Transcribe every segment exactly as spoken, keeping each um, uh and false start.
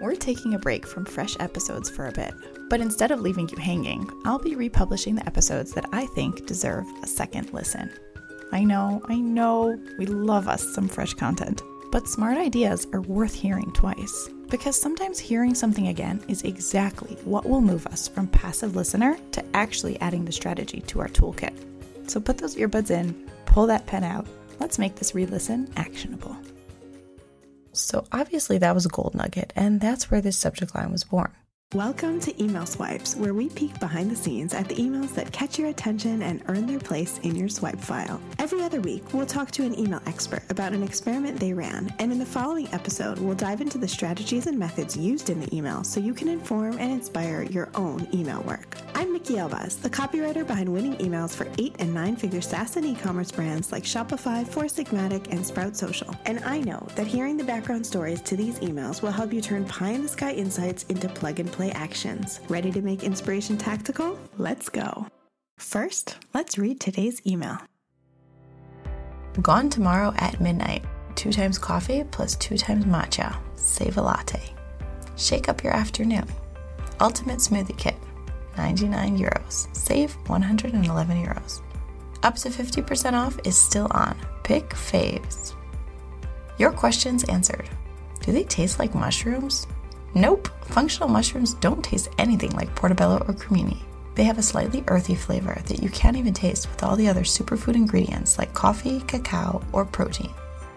We're taking a break from fresh episodes for a bit, but instead of leaving you hanging, I'll be republishing the episodes that I think deserve a second listen. I know, I know, we love us some fresh content, but smart ideas are worth hearing twice, because sometimes hearing something again is exactly what will move us from passive listener to actually adding the strategy to our toolkit. So put those earbuds in, pull that pen out, let's make this re-listen actionable. So obviously that was a gold nugget, and that's where this subject line was born. Welcome to Email Swipes, where we peek behind the scenes at the emails that catch your attention and earn their place in your swipe file. Every other week, we'll talk to an email expert about an experiment they ran, and in the following episode, we'll dive into the strategies and methods used in the email so you can inform and inspire your own email work. I'm Nikki Elbaz, the copywriter behind winning emails for eight and nine figure SaaS and e-commerce brands like Shopify, Four Sigmatic, and Sprout Social. And I know that hearing the background stories to these emails will help you turn pie-in-the-sky insights into plug-and-play actions. Ready to make inspiration tactical? Let's go. First, let's read today's email. Gone tomorrow at midnight. Two times coffee plus two times matcha. Save a latte. Shake up your afternoon. Ultimate smoothie kit. ninety-nine euros. Save one hundred eleven euros. Up to fifty percent off is still on. Pick faves. Your questions answered. Do they taste like mushrooms? Nope. Functional mushrooms don't taste anything like portobello or cremini. They have a slightly earthy flavor that you can't even taste with all the other superfood ingredients like coffee, cacao, or protein.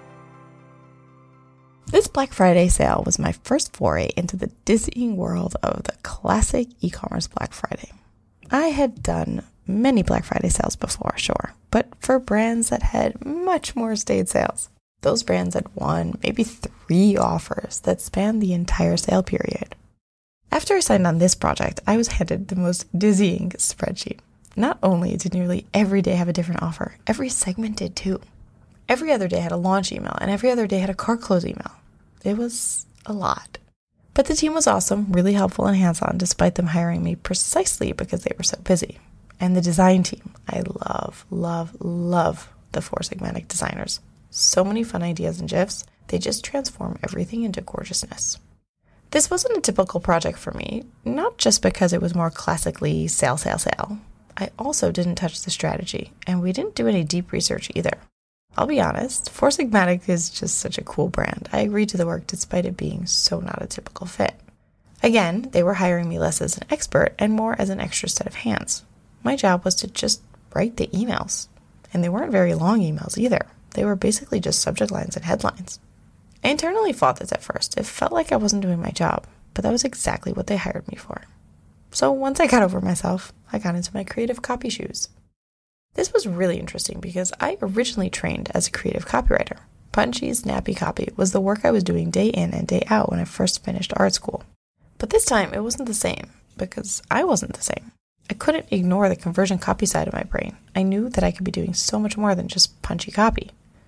This Black Friday sale was my first foray into the dizzying world of the classic e-commerce Black Friday. I had done many Black Friday sales before, sure, but for brands that had much more stayed sales. Those brands had one, maybe three offers that spanned the entire sale period. After I signed on this project, I was handed the most dizzying spreadsheet. Not only did nearly every day have a different offer, every segment did too. Every other day had a launch email, and every other day had a cart close email. It was a lot. But the team was awesome, really helpful and hands-on, despite them hiring me precisely because they were so busy. And the design team, I love, love, love the Four Sigmatic designers. So many fun ideas and GIFs, they just transform everything into gorgeousness. This wasn't a typical project for me, not just because it was more classically sale, sale, sale. I also didn't touch the strategy, and we didn't do any deep research either. I'll be honest, Four Sigmatic is just such a cool brand. I agreed to the work despite it being so not a typical fit. Again, they were hiring me less as an expert and more as an extra set of hands. My job was to just write the emails, and they weren't very long emails either. They were basically just subject lines and headlines. I internally fought this at first. It felt like I wasn't doing my job, but that was exactly what they hired me for. So once I got over myself, I got into my creative copy shoes. This was really interesting because I originally trained as a creative copywriter. Punchy, snappy copy was the work I was doing day in and day out when I first finished art school. But this time it wasn't the same because I wasn't the same. I couldn't ignore the conversion copy side of my brain. I knew that I could be doing so much more than just punchy copy.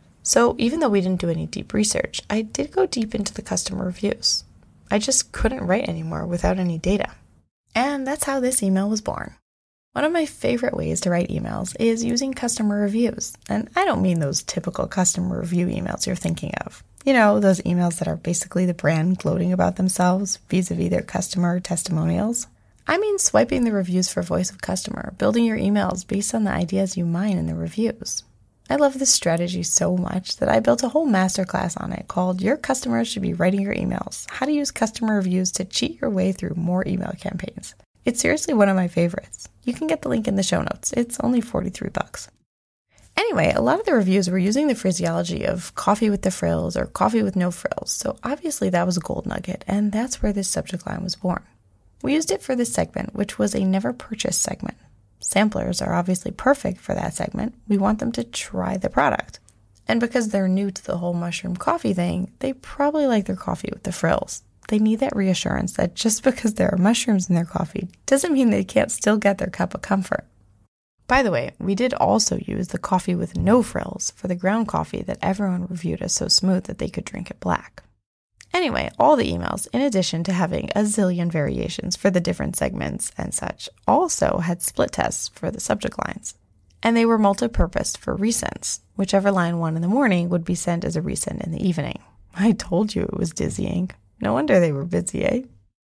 So even though we didn't do any deep research, I did go deep into the customer reviews. I just couldn't write anymore without any data. And that's how this email was born. One of my favorite ways to write emails is using customer reviews. And I don't mean those typical customer review emails you're thinking of. You know, those emails that are basically the brand gloating about themselves vis-a-vis their customer testimonials. I mean swiping the reviews for voice of customer, building your emails based on the ideas you mine in the reviews. I love this strategy so much that I built a whole masterclass on it called Your Customers Should Be Writing Your Emails, How to Use Customer Reviews to Cheat Your Way Through More Email Campaigns. It's seriously one of my favorites. You can get the link in the show notes. It's only forty-three bucks. Anyway, a lot of the reviews were using the phraseology of coffee with the frills or coffee with no frills, so obviously that was a gold nugget, and that's where this subject line was born. We used it for this segment, which was a never purchased segment. Samplers are obviously perfect for that segment. We want them to try the product. And because they're new to the whole mushroom coffee thing, they probably like their coffee with the frills. They need that reassurance that just because there are mushrooms in their coffee doesn't mean they can't still get their cup of comfort. By the way, we did also use the coffee with no frills for the ground coffee that everyone reviewed as so smooth that they could drink it black. Anyway, all the emails, in addition to having a zillion variations for the different segments and such, also had split tests for the subject lines. And they were multi-purposed for resends. Whichever line won in the morning would be sent as a resend in the evening. I told you it was dizzying. No wonder they were busy, eh?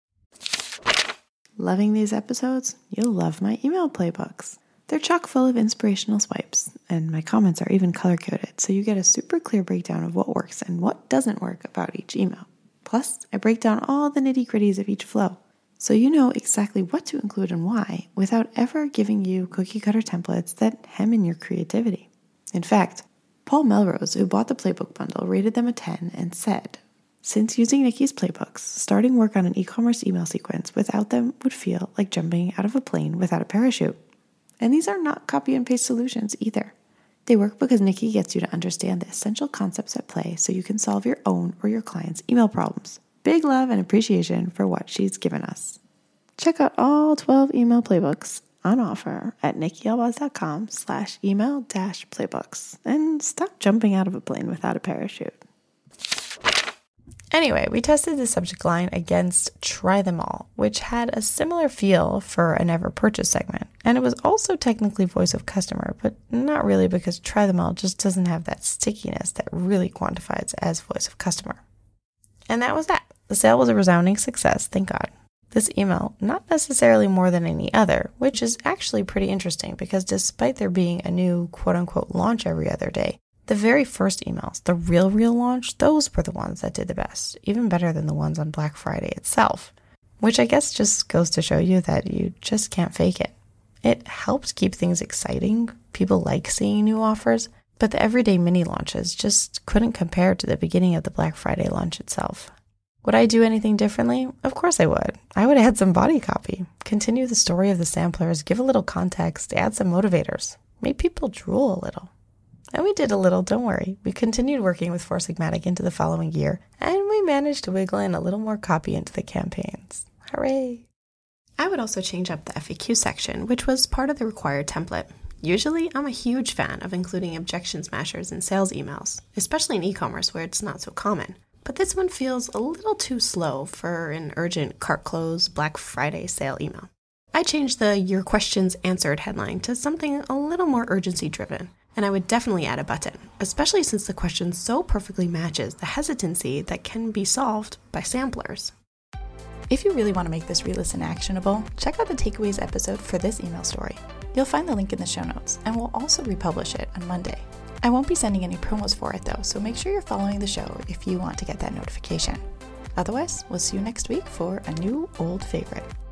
Loving these episodes? You'll love my email playbooks. They're chock full of inspirational swipes, and my comments are even color-coded, so you get a super clear breakdown of what works and what doesn't work about each email. Plus, I break down all the nitty-gritties of each flow, so you know exactly what to include and why without ever giving you cookie-cutter templates that hem in your creativity. In fact, Paul Melrose, who bought the playbook bundle, rated them a ten and said, "Since using Nikki's playbooks, starting work on an e-commerce email sequence without them would feel like jumping out of a plane without a parachute." And these are not copy and paste solutions either. They work because Nikki gets you to understand the essential concepts at play so you can solve your own or your client's email problems. Big love and appreciation for what she's given us. Check out all twelve email playbooks on offer at nikkielbaz.com slash email dash playbooks and stop jumping out of a plane without a parachute. Anyway, we tested the subject line against Try Them All, which had a similar feel for a never purchase segment. And it was also technically voice of customer, but not really because Try Them All just doesn't have that stickiness that really quantifies as voice of customer. And that was that. The sale was a resounding success, thank God. This email, not necessarily more than any other, which is actually pretty interesting because despite there being a new quote-unquote launch every other day, the very first emails, the real, real launch, those were the ones that did the best, even better than the ones on Black Friday itself, which I guess just goes to show you that you just can't fake it. It helps keep things exciting. People like seeing new offers, but the everyday mini launches just couldn't compare to the beginning of the Black Friday launch itself. Would I do anything differently? Of course I would. I would add some body copy, continue the story of the samplers, give a little context, add some motivators, make people drool a little. And we did a little, don't worry. We continued working with Four Sigmatic into the following year, and we managed to wiggle in a little more copy into the campaigns. Hooray! I would also change up the F A Q section, which was part of the required template. Usually, I'm a huge fan of including objection smashers in sales emails, especially in e-commerce where it's not so common. But this one feels a little too slow for an urgent cart close Black Friday sale email. I changed the Your Questions Answered headline to something a little more urgency-driven. And I would definitely add a button, especially since the question so perfectly matches the hesitancy that can be solved by samplers. If you really want to make this re-listen actionable, check out the takeaways episode for this email story. You'll find the link in the show notes, and we'll also republish it on Monday. I won't be sending any promos for it though, so make sure you're following the show if you want to get that notification. Otherwise, we'll see you next week for a new old favorite.